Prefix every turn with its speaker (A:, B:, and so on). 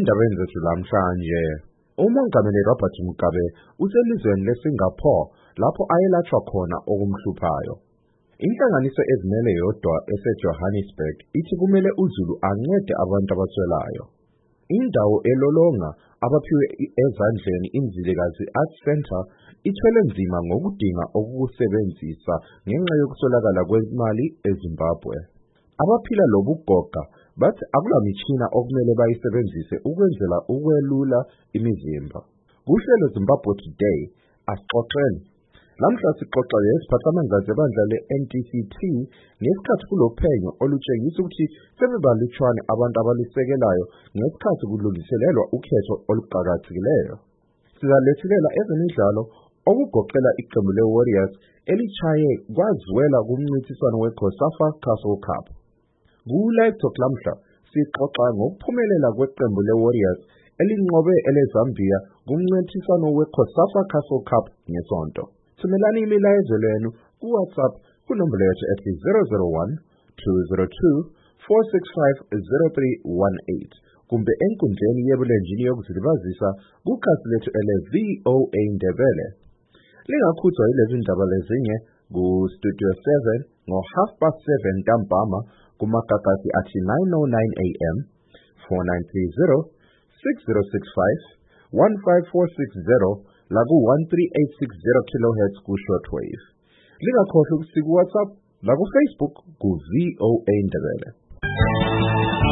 A: Endabeni zethu lamhlanje, uMongameli Robert Mugabe uselizweni leSingapore lapho ayelatshwa khona okumhluphayo. Inhlanganiso ezimele yodwa eseJohannesburg ithi kumele uZulu ancede abantu abaswelayo. Indawo elolonga abaphiwe ezandleni imzilikazi Art Center ithwele nzima ngokudinga okukusebenzisa ngenxa yokuswelakala kwemali eZimbabwe. Abaphila lobugoga bathi akula mitshina okumele bayisebenzise ukwenzela ukwelula imizimba. Kuhlelo Zimbabwe Today asixoxeni. Lamhla sixoxa yesiphathamandla zebandla le-NTCT ngesikhathi kulophenyo olutshengisa ukuthi sebebalutshwane abantu abalisekelayo ngesikhathi kulungiselelwa ukhetho oluqhakathekileyo. Sizalethulela ezemidlalo okugoqela iqembu le-Warriors elichaye kwaziwela kumncintiswano we-COSAFA Castle Cup. Ku-Live Talk lamhla sixoxa ngokuphumelela kweqembu le-Warriors elinqobe eleZambia kumncintiswano we-COSAFA Castle Cup ngesonto. Thumelani imilayezo lenu ku-WhatsApp kunombolo yethu ethi 001-202-465-0318 kumbe enkundleni yebulenjini yokuzilibazisa kukhasi lethu ele-VOA Ndebele. Lingakhuthwa yilezi ndaba lezinye ku-Studio 7 ngo-7:30 ntambama kumagagasi athi 9:09 AM, 4930-6065-15460 laku-13860 kHz ku-shortwave. Lingakhohlwa ukusiku WhatsApp laku-Facebook ku-VOA Ndebele.